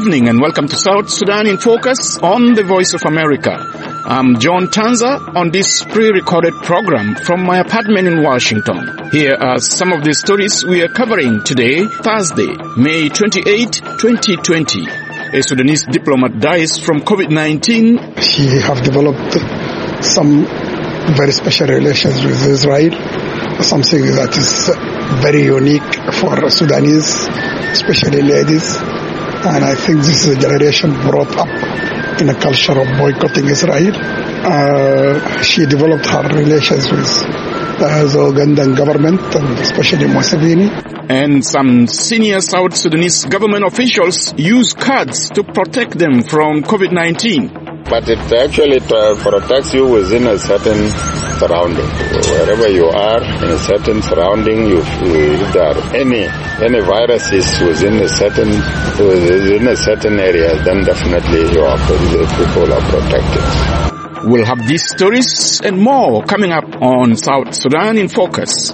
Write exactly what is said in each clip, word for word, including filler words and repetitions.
evening and welcome to South Sudan in Focus on the Voice of America. I'm John Tanza on this pre-recorded program from my apartment in Washington. Here are some of the stories we are covering today, Thursday, May twenty-eighth, twenty twenty. A Sudanese diplomat dies from COVID nineteen. She have developed some very special relations with Israel, something that is very unique for Sudanese, especially ladies. And I think this is a generation brought up in a culture of boycotting Israel. Uh, she developed her relations with uh, the Ugandan government, and especially Museveni. And some senior South Sudanese government officials use cards to protect them from COVID nineteen. But it actually protects you within a certain surrounding. Wherever you are, in a certain surrounding, you, if there are any any viruses within a certain within a certain area, then definitely you are, the people are protected. We'll have these stories and more coming up on South Sudan in Focus.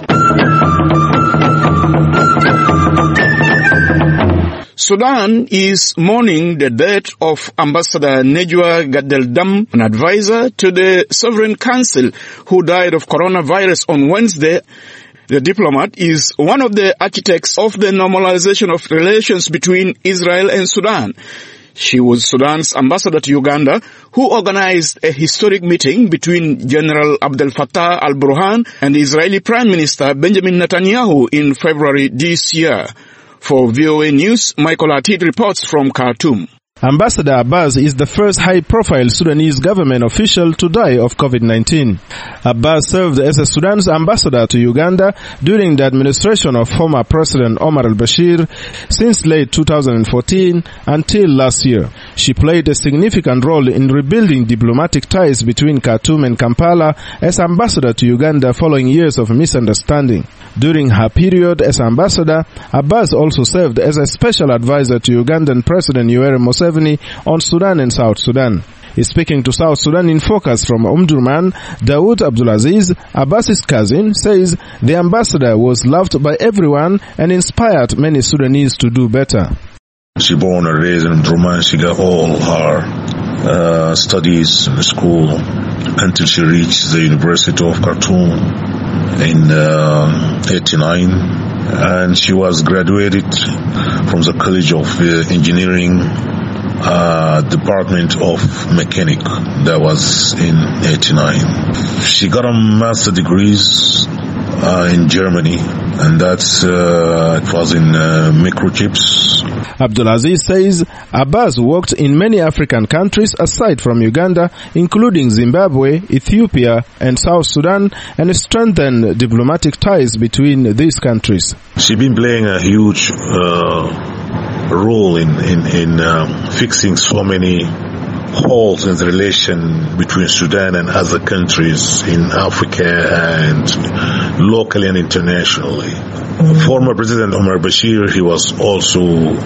Sudan is mourning the death of Ambassador Nejwa Gadeldam, an advisor to the Sovereign Council, who died of coronavirus on Wednesday. The diplomat is one of the architects of the normalization of relations between Israel and Sudan. She was Sudan's ambassador to Uganda, who organized a historic meeting between General Abdel Fattah al-Burhan and the Israeli Prime Minister Benjamin Netanyahu in February this year. For V O A News, Michael Atid reports from Khartoum. Ambassador Abbas is the first high-profile Sudanese government official to die of COVID nineteen. Abbas served as a Sudan's ambassador to Uganda during the administration of former President Omar al-Bashir since late two thousand fourteen until last year. She played a significant role in rebuilding diplomatic ties between Khartoum and Kampala as ambassador to Uganda following years of misunderstanding. During her period as ambassador, Abbas also served as a special advisor to Ugandan President Yoweri Museveni on Sudan and South Sudan. Speaking to South Sudan in Focus from Omdurman, Dawood Abdulaziz, Abbas's cousin, says the ambassador was loved by everyone and inspired many Sudanese to do better. She born and raised in Omdurman. She got all her uh, studies in school until she reached the University of Khartoum in uh, eighty-nine, and she was graduated from the College of uh, Engineering uh, Department of Mechanic. That was in eighty-nine. She got a master degrees uh, in Germany, and that's uh, it was in uh, microchips. Abdulaziz says Abbas worked in many African countries aside from Uganda, including Zimbabwe, Ethiopia and South Sudan, and strengthened diplomatic ties between these countries. She's been playing a huge uh, role in, in, in uh, fixing so many holes in the relation between Sudan and other countries in Africa and locally and internationally. Former President Omar Bashir, he was also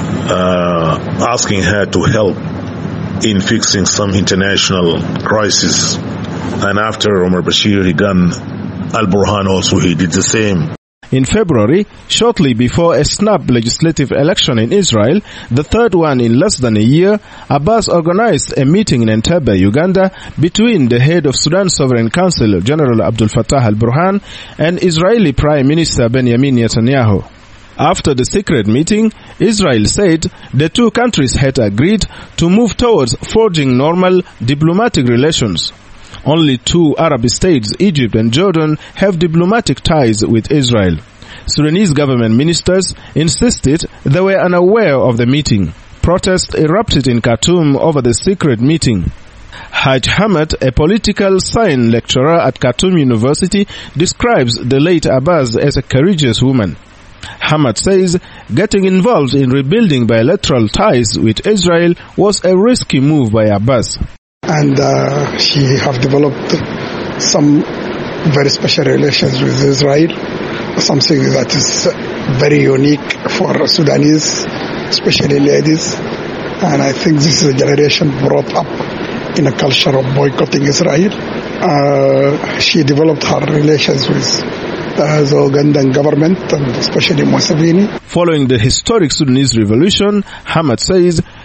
uh, asking her to help in fixing some international crisis. And after Omar Bashir, he gone, al-Burhan also, he did the same. In February, shortly before a snap legislative election in Israel, the third one in less than a year, Abbas organized a meeting in Entebbe, Uganda, between the head of Sudan's Sovereign Council, General Abdel Fattah al-Burhan, and Israeli Prime Minister Benjamin Netanyahu. After the secret meeting, Israel said the two countries had agreed to move towards forging normal diplomatic relations. Only two Arab states, Egypt and Jordan, have diplomatic ties with Israel. Sudanese government ministers insisted they were unaware of the meeting. Protests erupted in Khartoum over the secret meeting. Haj Hamad, a political science lecturer at Khartoum University, describes the late Abbas as a courageous woman. Hamad says getting involved in rebuilding bilateral ties with Israel was a risky move by Abbas. And uh, she have developed some very special relations with Israel, something that is very unique for Sudanese, especially ladies. And I think this is a generation brought up in a culture of boycotting Israel. Uh, she developed her relations with uh, the Ugandan government, and especially Museveni. Following the historic Sudanese revolution, Hamad says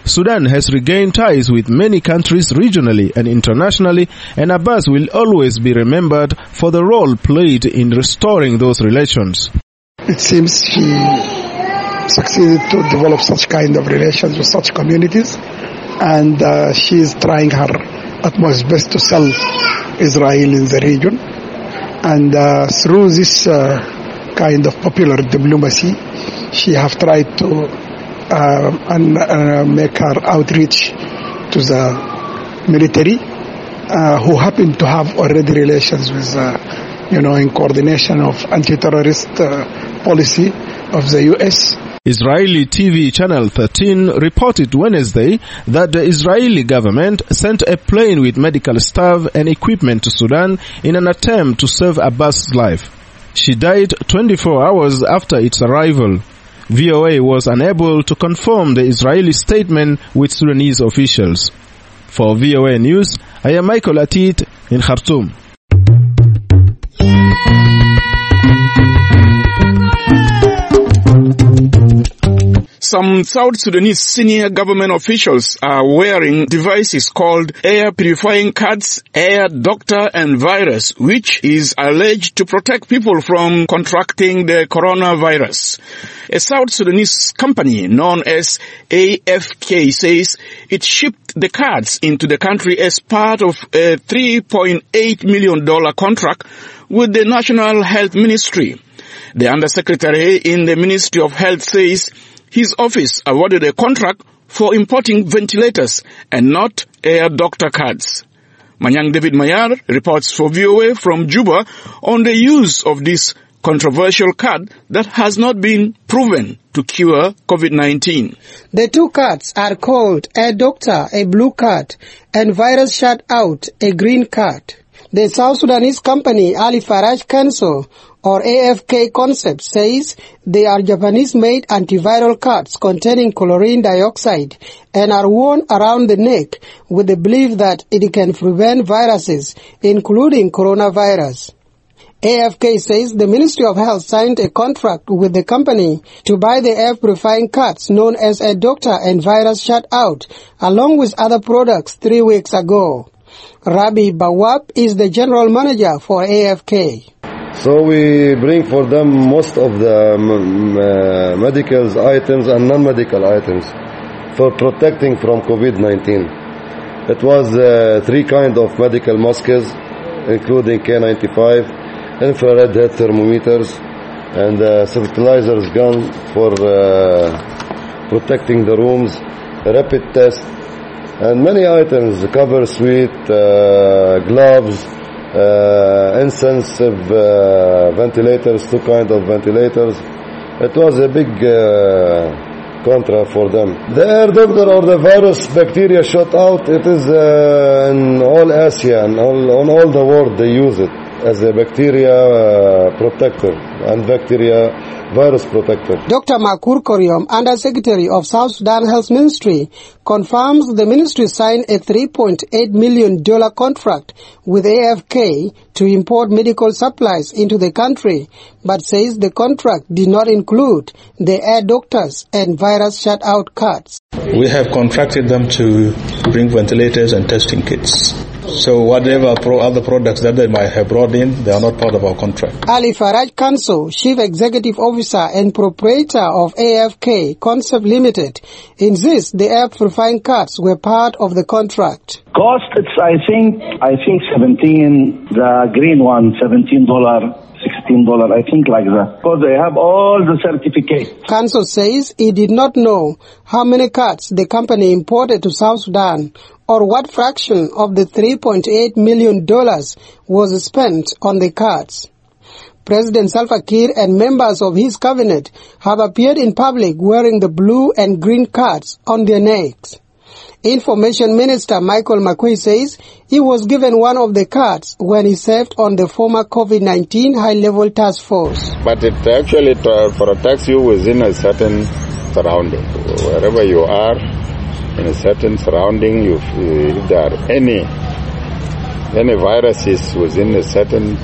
Sudan has regained ties with many countries regionally and internationally, and Abbas will always be remembered for the role played in restoring those relations. It seems she succeeded to develop such kind of relations with such communities, and uh, she is trying her utmost best to sell Israel in the region. And uh, through this uh, kind of popular diplomacy, she have tried to uh, and, uh, make her outreach to the military, uh, who happen to have already relations with, uh, you know, in coordination of anti-terrorist uh, policy of the U S. Israeli T V Channel thirteen reported Wednesday that the Israeli government sent a plane with medical staff and equipment to Sudan in an attempt to save Abbas' life. She died twenty-four hours after its arrival. V O A was unable to confirm the Israeli statement with Sudanese officials. For V O A News, I am Michael Atit in Khartoum. Some South Sudanese senior government officials are wearing devices called air purifying cards, air doctor and virus, which is alleged to protect people from contracting the coronavirus. A South Sudanese company known as A F K says it shipped the cards into the country as part of a three point eight million dollars contract with the National Health Ministry. The Undersecretary in the Ministry of Health says his office awarded a contract for importing ventilators and not air doctor cards. Manyang David Mayar reports for V O A from Juba on the use of this controversial card that has not been proven to cure COVID nineteen. The two cards are called Air Doctor, a blue card, and Virus Shut Out, a green card. The South Sudanese company Ali Faraj Council, or A F K Concept, says they are Japanese-made antiviral cards containing chlorine dioxide and are worn around the neck with the belief that it can prevent viruses, including coronavirus. A F K says the Ministry of Health signed a contract with the company to buy the air purifying cards known as Air Doctor and Virus Shut Out, along with other products three weeks ago. Rabi Bawab is the general manager for A F K. So we bring for them most of the um, uh, medical items and non-medical items for protecting from COVID nineteen. It was uh, three kind of medical masks, including K ninety-five, infrared head thermometers, and uh, fertilizers gun for uh, protecting the rooms, rapid test, and many items, cover suite, uh, gloves, Uh, intensive uh, ventilators, two kind of ventilators. It was a big uh, contract for them. The air doctor or the virus bacteria shut out, it is uh, in all Asia and all, on all the world they use it as a bacteria uh, protector and bacteria virus protector. Doctor Makur Koryom, Undersecretary of South Sudan Health Ministry, confirms the ministry signed a three point eight million dollars contract with A F K to import medical supplies into the country, but says the contract did not include the air doctors and virus shut-out cards. We have contracted them to bring ventilators and testing kits. So whatever pro other products that they might have brought in, they are not part of our contract. Ali Faraj Kanso, Chief Executive Officer and proprietor of A F K Concept Limited, insists the air purifying cards were part of the contract. Cost, it's I think I think seventeen. The green one, seventeen dollars. sixteen dollars, I think like that. Because they have all the certificates. Council says he did not know how many cards the company imported to South Sudan or what fraction of the three point eight million dollars was spent on the cards. President Salva Kiir and members of his cabinet have appeared in public wearing the blue and green cards on their necks. Information Minister Michael Makui says he was given one of the cards when he served on the former COVID nineteen high-level task force. But it actually protects you within a certain surrounding. Wherever you are, in a certain surrounding, you, if there are any, any viruses within a certain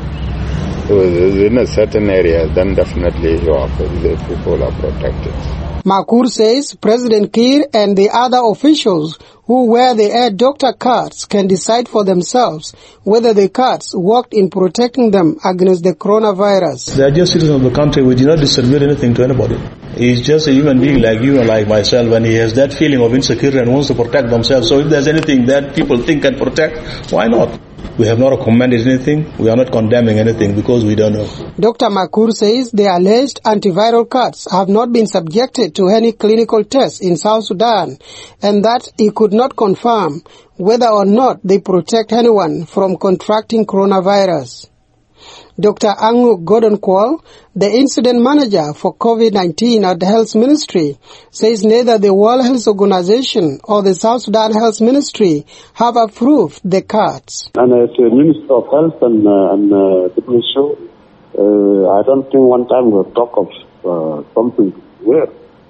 within a certain area, then definitely you are, the people are protected. Makur says President Kiir and the other officials who wear the Air Doctor cards can decide for themselves whether the cards worked in protecting them against the coronavirus. They are just citizens of the country. We do not distribute anything to anybody. He's just a human being like you and like myself, and he has that feeling of insecurity and wants to protect themselves. So if there's anything that people think can protect, why not? We have not recommended anything. We are not condemning anything because we don't know. Doctor Makur says the alleged antiviral cards have not been subjected to any clinical tests in South Sudan, and that he could not confirm whether or not they protect anyone from contracting coronavirus. Doctor Angu Gordon Kwal, the incident manager for COVID nineteen at the Health Ministry, says neither the World Health Organization or the South Sudan Health Ministry have approved the cards. And as a Minister of Health and, uh, and uh, W H O, uh, I don't think one time we'll talk of uh, something weird.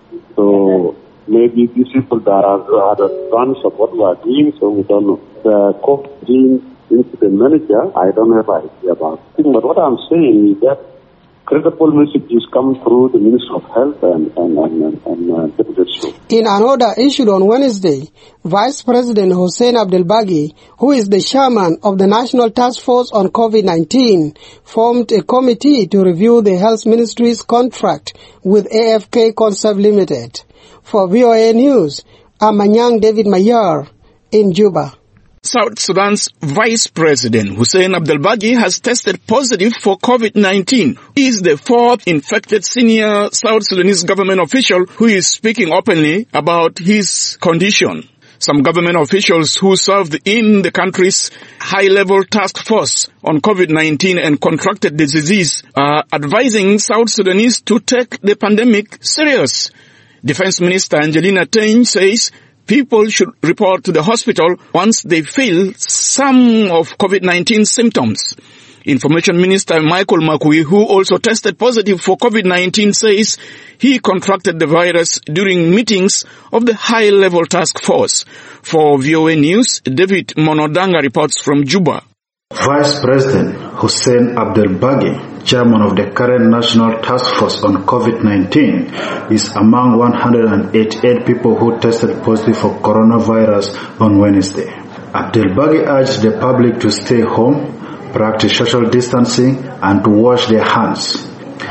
So maybe these people that are at advance of what we are doing, so we don't know. The COVID incident manager, I don't have an idea about it. But what I'm saying is that credible messages come through the Minister of Health and, and, and, and uh, W H O. In an order issued on Wednesday, Vice President Hussein Abdelbagi, who is the chairman of the National Task Force on COVID nineteen, formed a committee to review the Health Ministry's contract with A F K Concept Limited. For V O A News, I'm Manyang David Mayar in Juba. South Sudan's Vice President Hussein Abdelbagi has tested positive for COVID nineteen. He is the fourth infected senior South Sudanese government official who is speaking openly about his condition. Some government officials who served in the country's high-level task force on COVID nineteen and contracted the disease are advising South Sudanese to take the pandemic serious. Defense Minister Angelina Teny says people should report to the hospital once they feel some of COVID nineteen symptoms. Information Minister Michael Makui, who also tested positive for COVID nineteen, says he contracted the virus during meetings of the high-level task force. For V O A News, David Monodanga reports from Juba. Vice President Hussein Abdelbagi, chairman of the current National Task Force on COVID nineteen, is among one hundred eighty-eight people who tested positive for coronavirus on Wednesday. Abdelbagi urged the public to stay home, practice social distancing, and to wash their hands.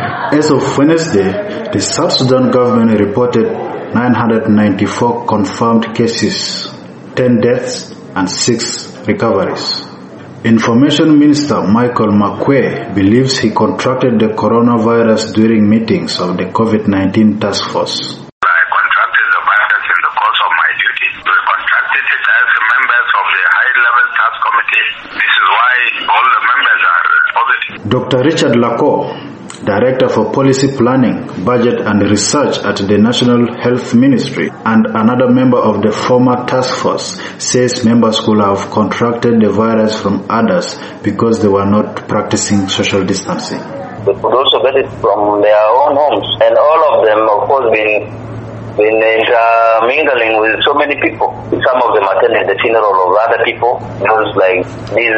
As of Wednesday, the South Sudan government reported nine hundred ninety-four confirmed cases, ten deaths, and six recoveries. Information Minister Michael Makwe believes he contracted the coronavirus during meetings of the COVID nineteen task force. I contracted the virus in the course of my duty. We contracted it as members of the high-level task committee. This is why all the members are positive. Doctor Richard Lacaux, Director for Policy Planning, Budget and Research at the National Health Ministry, and another member of the former task force, says members could have contracted the virus from others because they were not practicing social distancing. They could also get it from their own homes, and all of them, of course, been been intermingling with so many people. Some of them attended the funeral of other people. Those like this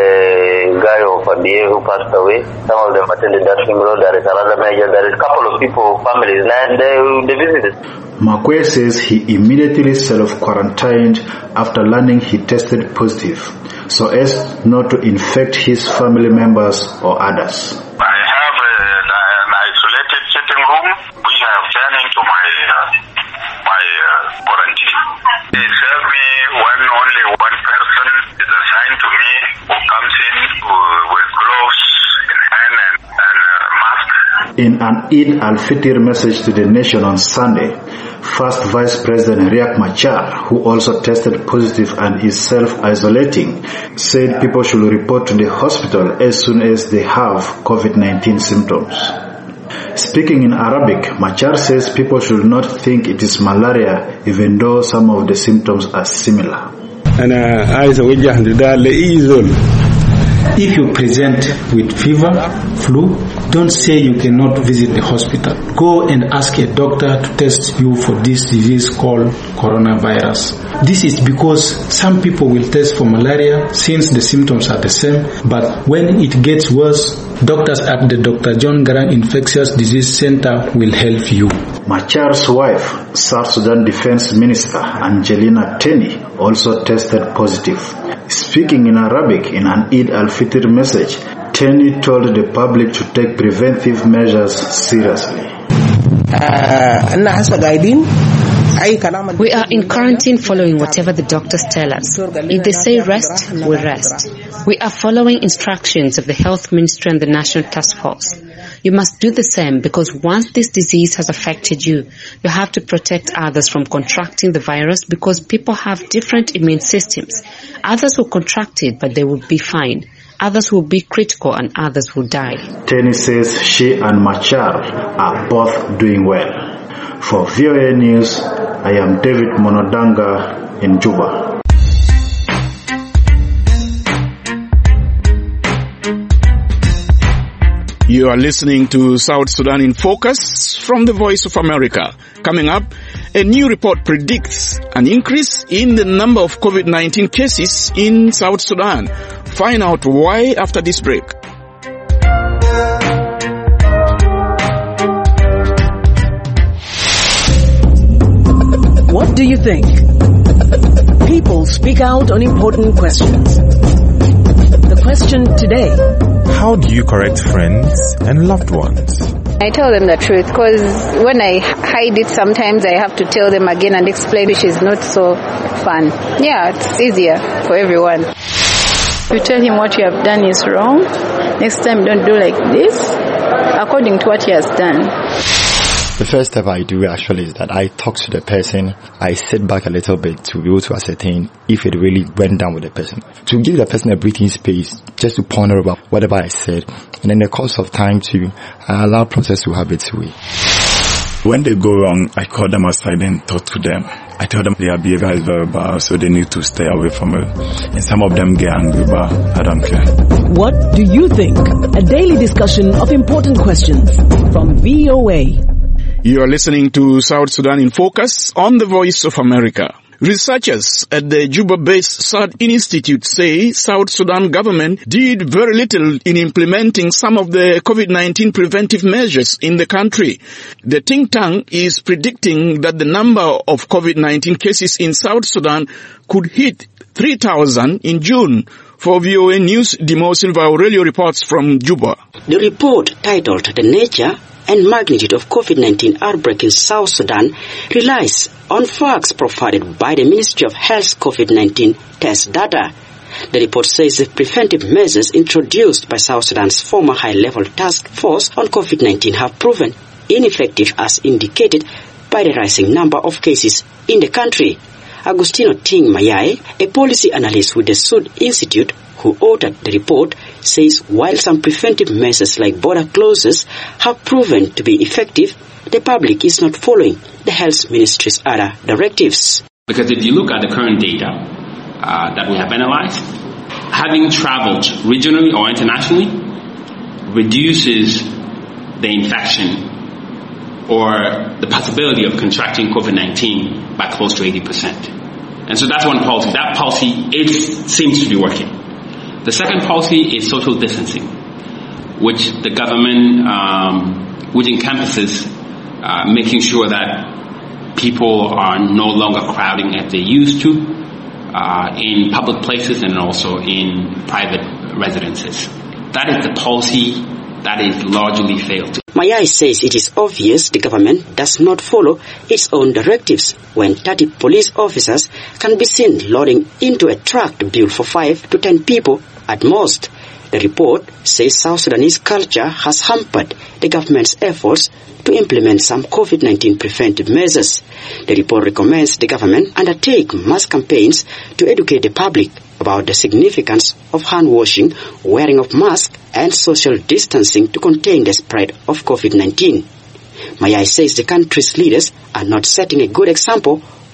uh, guy of A D A who passed away. Some of them attended that funeral. There is another major. There is a couple of people, families, and they, they visited. Makwe says he immediately self-quarantined after learning he tested positive, so as not to infect his family members or others. I have a, an isolated sitting room. We have turned into my uh, my uh, quarantine. They serve me when only one person is assigned to me who comes in with gloves in hand and, and a mask. In an Eid al-Fitr message to the nation on Sunday, First Vice President Riek Machar, who also tested positive and is self-isolating, said people should report to the hospital as soon as they have COVID nineteen symptoms. Speaking in Arabic, Machar says people should not think it is malaria, even though some of the symptoms are similar. أنا عايز أوجه نداء لأي زول If you present with fever, flu, don't say you cannot visit the hospital. Go and ask a doctor to test you for this disease called coronavirus. This is because some people will test for malaria since the symptoms are the same, but when it gets worse, doctors at the Doctor John Garang Infectious Disease Center will help you. Machar's wife, South Sudan Defense Minister Angelina Teny, also tested positive. Speaking in Arabic in an Eid al-Fitr message, Teny told the public to take preventive measures seriously. We are in quarantine following whatever the doctors tell us. If they say rest, we rest. We are following instructions of the Health Ministry and the National Task Force. You must do the same because once this disease has affected you, you have to protect others from contracting the virus because people have different immune systems. Others will contract it, but they will be fine. Others will be critical and others will die. Teny says she and Machar are both doing well. For V O A News, I am David Monodanga in Juba. You are listening to South Sudan in Focus from the Voice of America. Coming up, a new report predicts an increase in the number of COVID nineteen cases in South Sudan. Find out why after this break. What do you think? People speak out on important questions. The question today: how do you correct friends and loved ones? I tell them the truth because when I hide it, sometimes I have to tell them again and explain, which is not so fun. Yeah, it's easier for everyone. You tell him what you have done is wrong. Next time, don't do like this, according to what he has done. The first step I do actually is that I talk to the person. I sit back a little bit to be able to ascertain if it really went down with the person. To give the person a breathing space, just to ponder about whatever I said. And in the course of time to I allow process to have its way. When they go wrong, I call them aside and talk to them. I tell them their behavior is very bad, so they need to stay away from it. And some of them get angry, but I don't care. What do you think? A daily discussion of important questions from V O A. You are listening to South Sudan in Focus on the Voice of America. Researchers at the Juba-based Sad Institute say South Sudan government did very little in implementing some of the COVID nineteen preventive measures in the country. The think tank is predicting that the number of COVID nineteen cases in South Sudan could hit three thousand in June. For V O A News, Dimo Silva Aurelio reports from Juba. The report, titled The Nature and Magnitude of COVID nineteen Outbreak in South Sudan, relies on facts provided by the Ministry of Health's COVID nineteen test data. The report says the preventive measures introduced by South Sudan's former high-level task force on COVID nineteen have proven ineffective as indicated by the rising number of cases in the country. Agustino Ting Mayai, a policy analyst with the Sud Institute who authored the report, says while some preventive measures like border closures have proven to be effective, the public is not following the health ministry's other directives. Because if you look at the current data uh, that we have analyzed, having traveled regionally or internationally reduces the infection or the possibility of contracting COVID nineteen by close to eighty percent. And so that's one policy. That policy is, seems to be working. The second policy is social distancing, which the government, um, which encompasses uh, making sure that people are no longer crowding as they used to uh, in public places and also in private residences. That is the policy that is largely failed. Mayai says it is obvious the government does not follow its own directives when thirty police officers can be seen loading into a truck built for five to ten people at most. The report says South Sudanese culture has hampered the government's efforts to implement some COVID nineteen preventive measures. The report recommends the government undertake mass campaigns to educate the public about the significance of hand washing, wearing of masks, and social distancing to contain the spread of COVID nineteen. Mayai says the country's leaders are not setting a good example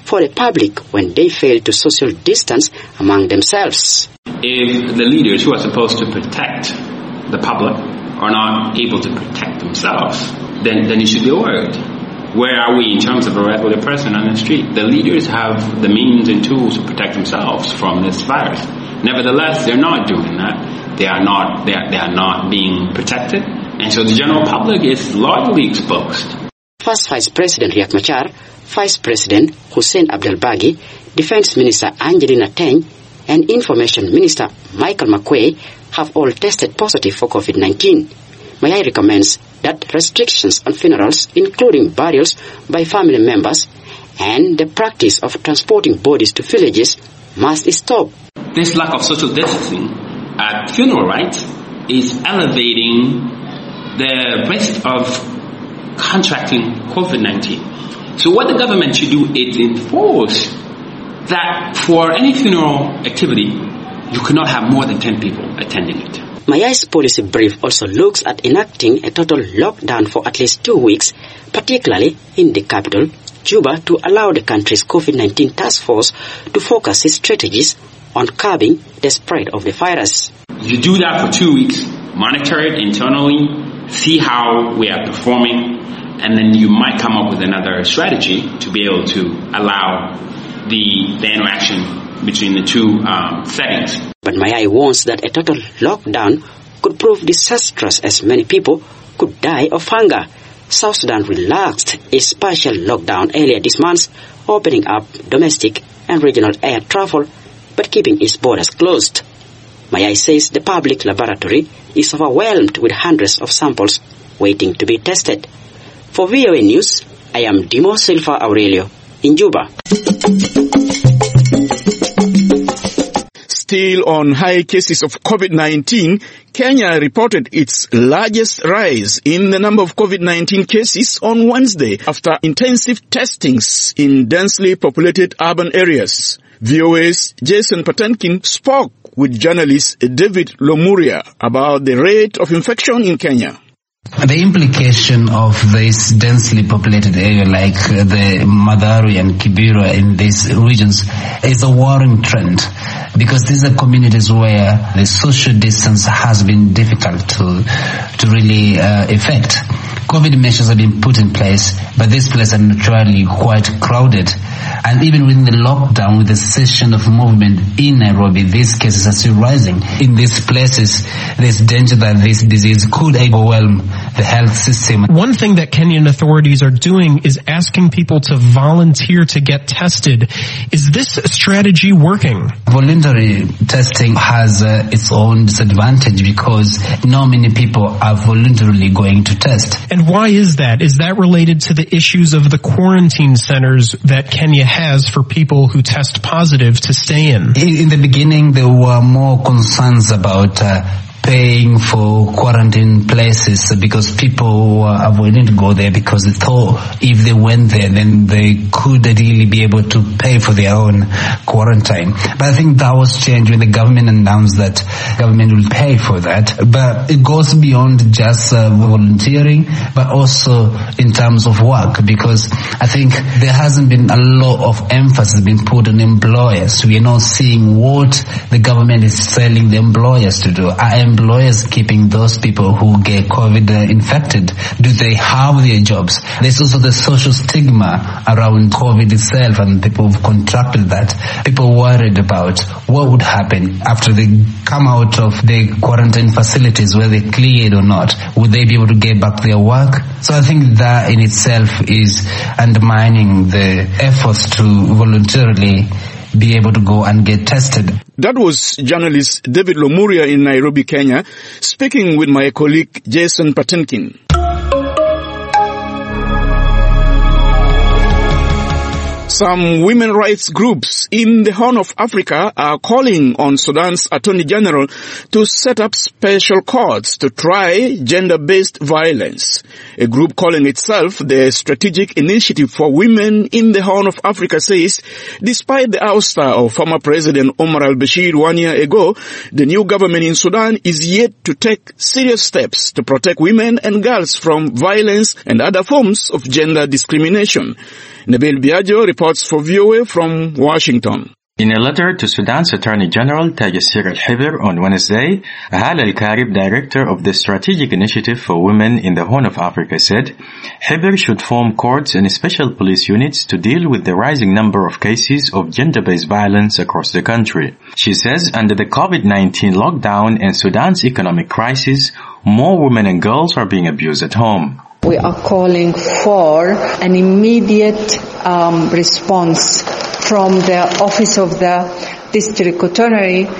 for the public when they fail to social distance among themselves. If the leaders who are supposed to protect the public are not able to protect themselves, then, then you should be worried. Where are we in terms of a regular person on the street? The leaders have the means and tools to protect themselves from this virus. Nevertheless, they're not doing that. They are not, they are, they are not being protected. And so the general public is largely exposed. First Vice President Riek Machar, Vice President Hussein Abdel Baghi, Defense Minister Angelina Teng, and Information Minister Michael McQuay have all tested positive for COVID nineteen. Mayai recommends that restrictions on funerals, including burials by family members, and the practice of transporting bodies to villages must stop. This lack of social distancing at funeral rites is elevating the risk of contracting COVID nineteen. So what the government should do is enforce that for any funeral activity, you cannot have more than ten people attending it. Mayai's policy brief also looks at enacting a total lockdown for at least two weeks, particularly in the capital, Juba, to allow the country's COVID nineteen task force to focus its strategies on curbing the spread of the virus. You do that for two weeks, monitor it internally, see how we are performing, and then you might come up with another strategy to be able to allow the, the interaction between the two um, settings. But Mayai warns that a total lockdown could prove disastrous as many people could die of hunger. South Sudan relaxed its partial lockdown earlier this month, opening up domestic and regional air travel, but keeping its borders closed. Mayai says the public laboratory is overwhelmed with hundreds of samples waiting to be tested. For V O A News, I am Dimo Silva Aurelio in Juba. Still on high cases of COVID nineteen, Kenya reported its largest rise in the number of COVID nineteen cases on Wednesday after intensive testings in densely populated urban areas. V O A's Jason Patenkin spoke with journalist David Lomuria about the rate of infection in Kenya. The implication of this densely populated area like the Madari and Kibera in these regions is a worrying trend, because these are communities where the social distance has been difficult to to really uh, effect. COVID measures have been put in place, but these places are naturally quite crowded. And even within the lockdown, with the cessation of movement in Nairobi, these cases are still rising. In these places, there's danger that this disease could overwhelm the health system. One thing that Kenyan authorities are doing is asking people to volunteer to get tested. Is this strategy working? Voluntary testing has uh, its own disadvantage because not many people are voluntarily going to test. And why is that? Is that related to the issues of the quarantine centers that Kenya has for people who test positive to stay in? In, in the beginning, there were more concerns about uh, paying for quarantine places because people were avoiding to go there because they thought if they went there, then they could really be able to pay for their own quarantine. But I think that was changed when the government announced that government will pay for that. But it goes beyond just uh, volunteering, but also in terms of work, because I think there hasn't been a lot of emphasis being put on employers. We are not seeing what the government is telling the employers to do. Are employers keeping those people who get COVID uh, infected? Do they have their jobs? There's also the social stigma around COVID itself, and people who've contracted that. People worried about what would happen after they come out of the quarantine facilities, whether they cleared or not. Would they be able to get back their work? So I think that in itself is undermining the efforts to voluntarily be able to go and get tested. That was journalist David Lomuria in Nairobi, Kenya, speaking with my colleague Jason Patenkin. Some women rights groups in the Horn of Africa are calling on Sudan's Attorney General to set up special courts to try gender-based violence. A group calling itself the Strategic Initiative for Women in the Horn of Africa says, despite the ouster of former President Omar al-Bashir one year ago, the new government in Sudan is yet to take serious steps to protect women and girls from violence and other forms of gender discrimination. Nabil Biagio reports for V O A from Washington. In a letter to Sudan's Attorney General Tajassir Al-Hibr on Wednesday, Hala Al-Karib, director of the Strategic Initiative for Women in the Horn of Africa, said Hibr should form courts and special police units to deal with the rising number of cases of gender-based violence across the country. She says under the COVID nineteen lockdown and Sudan's economic crisis, more women and girls are being abused at home. We are calling for an immediate um, response from the Office of the District Attorney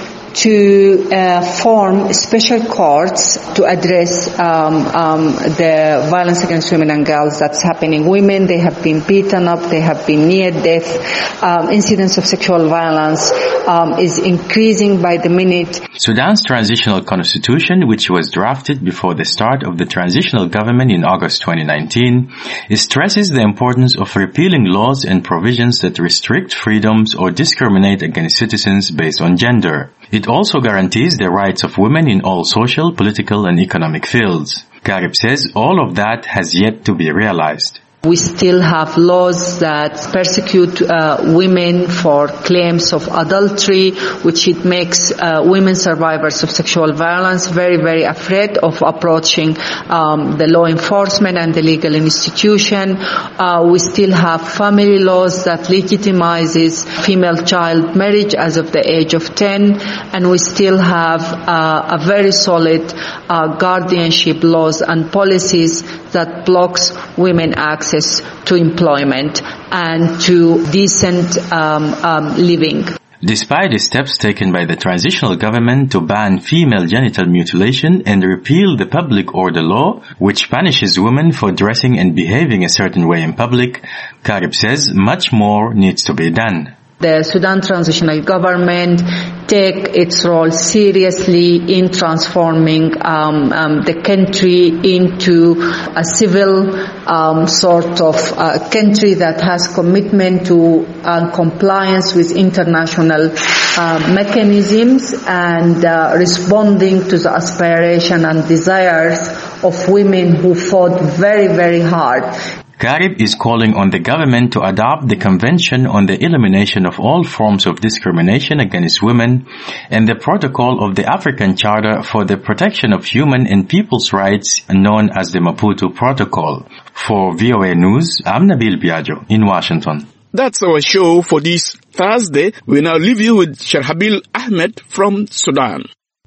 to uh, form special courts to address um, um, the violence against women and girls that's happening. Women, they have been beaten up, they have been near death. Um, incidents of sexual violence um, is increasing by the minute. Sudan's transitional constitution, which was drafted before the start of the transitional government in August twenty nineteen, stresses the importance of repealing laws and provisions that restrict freedoms or discriminate against citizens based on gender. It also guarantees the rights of women in all social, political, and economic fields. Karib says all of that has yet to be realized. We still have laws that persecute uh, women for claims of adultery, which it makes uh, women survivors of sexual violence very, very afraid of approaching um, the law enforcement and the legal institution. Uh, we still have family laws that legitimizes female child marriage as of the age of ten, and we still have uh, a very solid uh, guardianship laws and policies that blocks women access to employment and to decent um, um, living. Despite the steps taken by the transitional government to ban female genital mutilation and repeal the public order law, which punishes women for dressing and behaving a certain way in public, Karib says much more needs to be done. The Sudan transitional government take its role seriously in transforming um, um, the country into a civil um, sort of uh, country that has commitment to uh, compliance with international uh, mechanisms and uh, responding to the aspiration and desires of women who fought very, very hard. Karib is calling on the government to adopt the Convention on the Elimination of All Forms of Discrimination Against Women and the Protocol of the African Charter for the Protection of Human and People's Rights, known as the Maputo Protocol. For V O A News, I'm Nabil Biagio in Washington. That's our show for this Thursday. We now leave you with Sharhabil Ahmed from Sudan.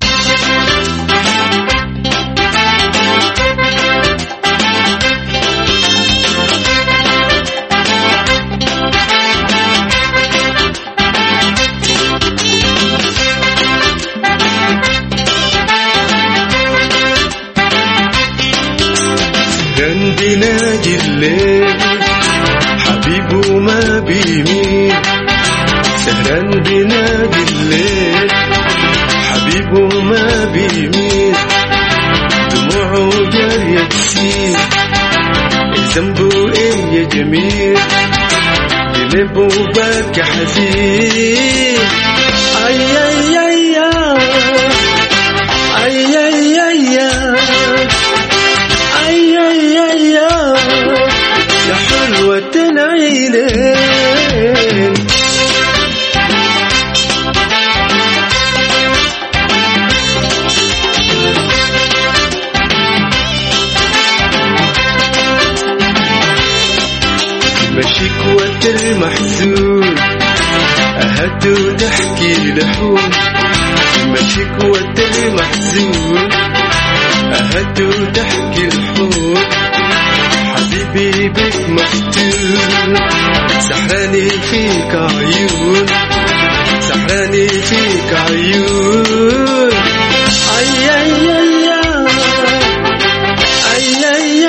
بنادي الليل حبيبه ما بيميل سهران بنادي الليل حبيبه ما بيميل دموعه جارية تسيل ذنبه ايه يا جميل قلبه باكي حزين اي اي اي اي اي اي اي اي اي يا حلوة العينين مشيك وتر محزون أهدو تحكي لحون مشيك وتر محزون أهدو تحكي الحب حبيبي بك مفتون سحراني فيك عيون سحراني فيك عيون أي أي أي أي أي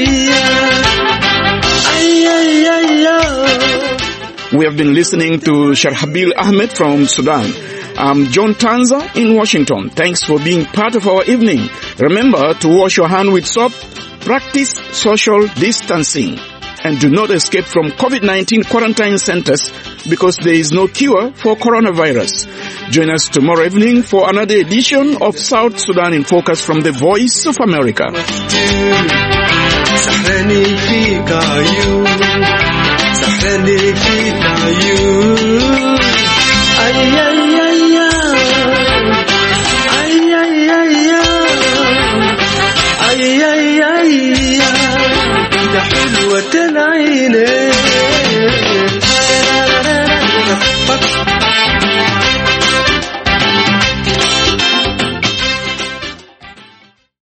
أي أي أي. We have been listening to Sharhabil Ahmed from Sudan. I'm John Tanza in Washington. Thanks for being part of our evening. Remember to wash your hand with soap, practice social distancing, and do not escape from COVID nineteen quarantine centers because there is no cure for coronavirus. Join us tomorrow evening for another edition of South Sudan in Focus from the Voice of America. سحراني في العيون. أي أي